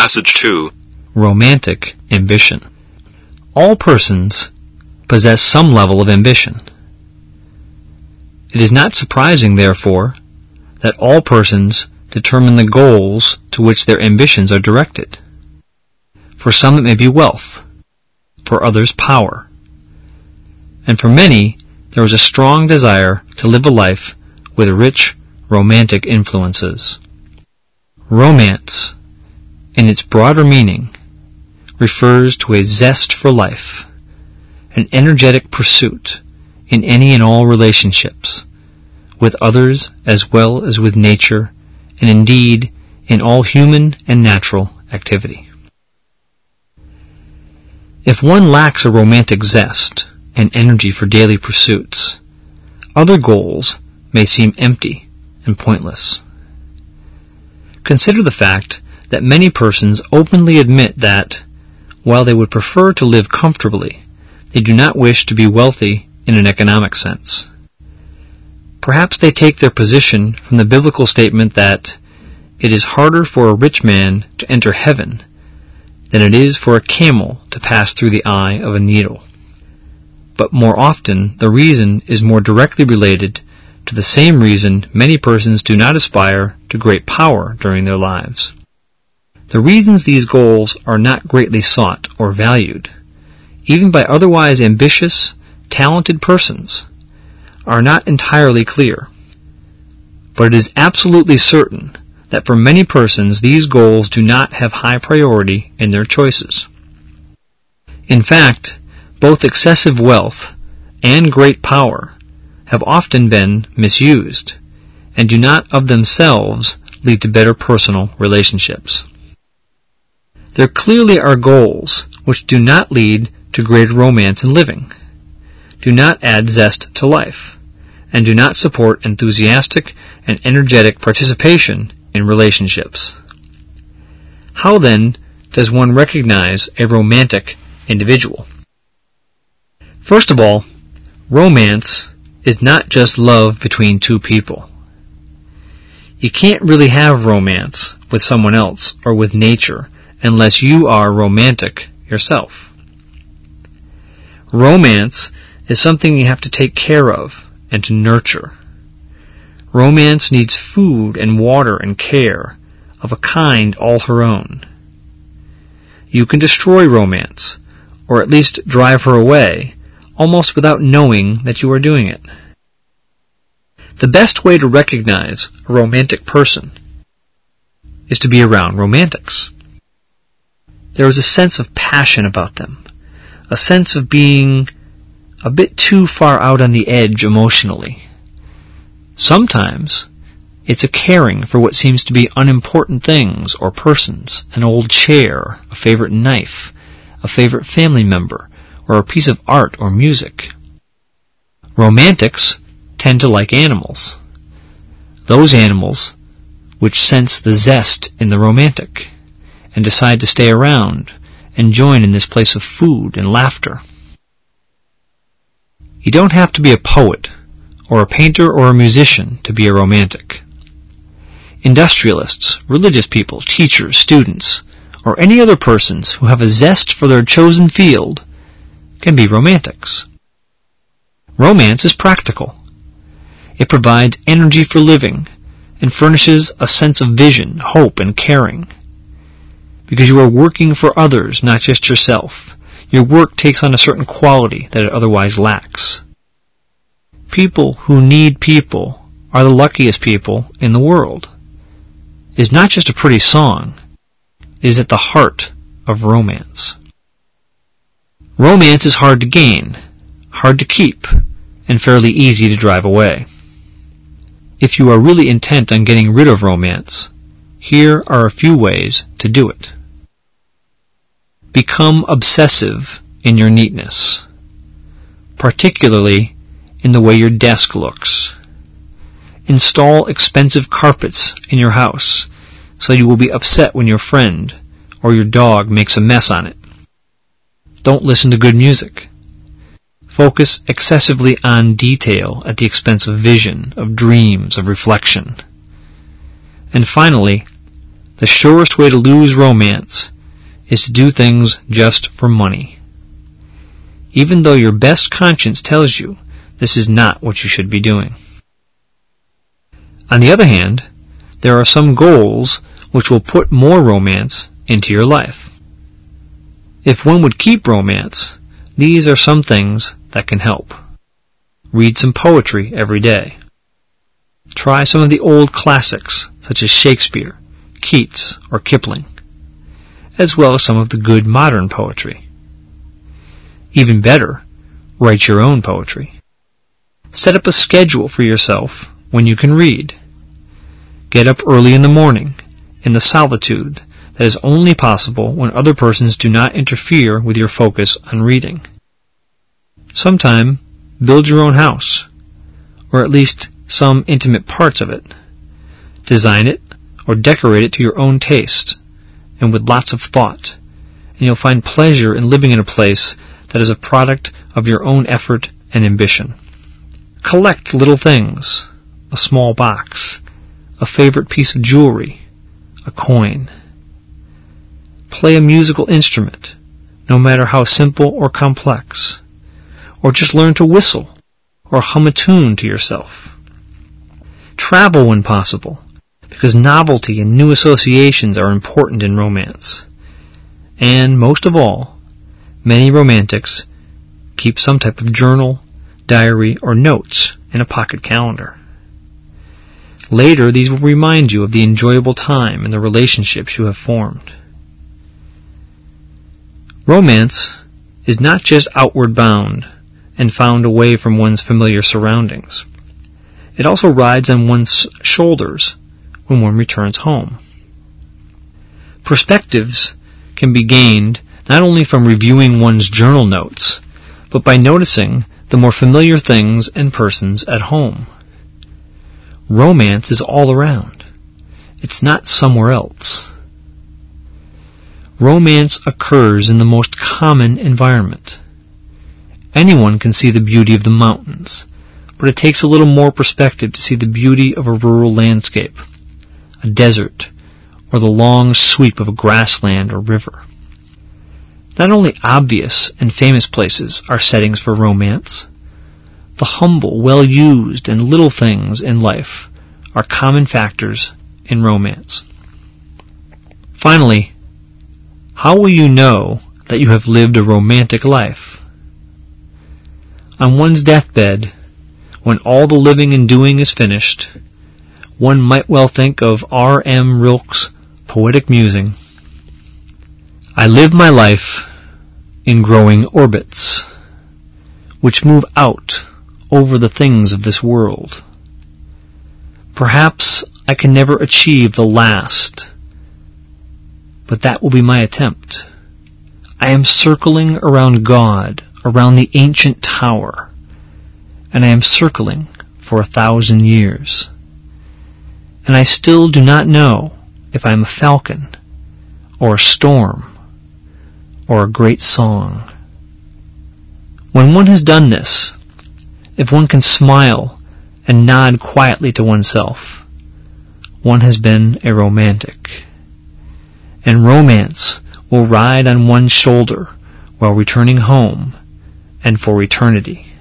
Passage 2. Romantic ambition. All persons possess some level of ambition. It is not surprising, therefore, that all persons determine the goals to which their ambitions are directed. For some it may be wealth, for others power, and for many there is a strong desire to live a life with rich romantic influences. Romance, in its broader meaning, refers to a zest for life, an energetic pursuit in any and all relationships, with others as well as with nature, and indeed in all human and natural activity. If one lacks a romantic zest and energy for daily pursuits, other goals may seem empty and pointless. Consider the fact that many persons openly admit that, while they would prefer to live comfortably, they do not wish to be wealthy in an economic sense. Perhaps they take their position from the biblical statement that it is harder for a rich man to enter heaven than it is for a camel to pass through the eye of a needle. But more often, the reason is more directly related to the same reason many persons do not aspire to great power during their lives. The reasons these goals are not greatly sought or valued, even by otherwise ambitious, talented persons, are not entirely clear. But it is absolutely certain that for many persons these goals do not have high priority in their choices. In fact, both excessive wealth and great power have often been misused and do not of themselves lead to better personal relationships. There clearly are goals which do not lead to greater romance in living, do not add zest to life, and do not support enthusiastic and energetic participation in relationships. How then does one recognize a romantic individual? First of all, romance is not just love between two people. You can't really have romance with someone else or with nature unless you are romantic yourself. Romance is something you have to take care of and to nurture. Romance needs food and water and care of a kind all her own. You can destroy romance, or at least drive her away, almost without knowing that you are doing it. The best way to recognize a romantic person is to be around romantics. There is a sense of passion about them, a sense of being a bit too far out on the edge emotionally. Sometimes it's a caring for what seems to be unimportant things or persons, an old chair, a favorite knife, a favorite family member, or a piece of art or music. Romantics tend to like animals. Those animals which sense the zest in the romantic and decide to stay around and join in this place of food and laughter. You don't have to be a poet or a painter or a musician to be a romantic. Industrialists, religious people, teachers, students, or any other persons who have a zest for their chosen field can be romantics. Romance is practical. It provides energy for living and furnishes a sense of vision, hope, and caring. Because you are working for others, not just yourself, your work takes on a certain quality that it otherwise lacks. People who need people are the luckiest people in the world. It is not just a pretty song. It is at the heart of romance. Romance is hard to gain, hard to keep, and fairly easy to drive away. If you are really intent on getting rid of romance, here are a few ways to do it. Become obsessive in your neatness, particularly in the way your desk looks. Install expensive carpets in your house so you will be upset when your friend or your dog makes a mess on it. Don't listen to good music. Focus excessively on detail at the expense of vision, of dreams, of reflection. And finally, the surest way to lose romance is to do things just for money, even though your best conscience tells you this is not what you should be doing. On the other hand, there are some goals which will put more romance into your life. If one would keep romance, these are some things that can help. Read some poetry every day. Try some of the old classics, such as Shakespeare, Keats, or Kipling, as well as some of the good modern poetry. Even better, write your own poetry. Set up a schedule for yourself when you can read. Get up early in the morning, in the solitude that is only possible when other persons do not interfere with your focus on reading. Sometime, build your own house, or at least some intimate parts of it. Design it or decorate it to your own taste and with lots of thought, and you'll find pleasure in living in a place that is a product of your own effort and ambition. Collect little things, a small box, a favorite piece of jewelry, a coin. Play a musical instrument, no matter how simple or complex, or just learn to whistle or hum a tune to yourself. Travel when possible, because novelty and new associations are important in romance. And most of all, many romantics keep some type of journal, diary, or notes in a pocket calendar. Later, these will remind you of the enjoyable time and the relationships you have formed. Romance is not just outward bound and found away from one's familiar surroundings. It also rides on one's shoulders when one returns home. Perspectives can be gained not only from reviewing one's journal notes, but by noticing the more familiar things and persons at home. Romance is all around. It's not somewhere else. Romance occurs in the most common environment. Anyone can see the beauty of the mountains, but it takes a little more perspective to see the beauty of a rural landscape, a desert, or the long sweep of a grassland or river. Not only obvious and famous places are settings for romance. The humble, well-used, and little things in life are common factors in romance. Finally, how will you know that you have lived a romantic life? On one's deathbed, when all the living and doing is finished, one might well think of R.M. Rilke's poetic musing. I live my life in growing orbits, which move out over the things of this world. Perhaps I can never achieve the last, but that will be my attempt. I am circling around God, around the ancient tower, and I am circling for 1,000 years. And I still do not know if I am a falcon, or a storm, or a great song. When one has done this, if one can smile and nod quietly to oneself, one has been a romantic. And romance will ride on one's shoulder while returning home and for eternity.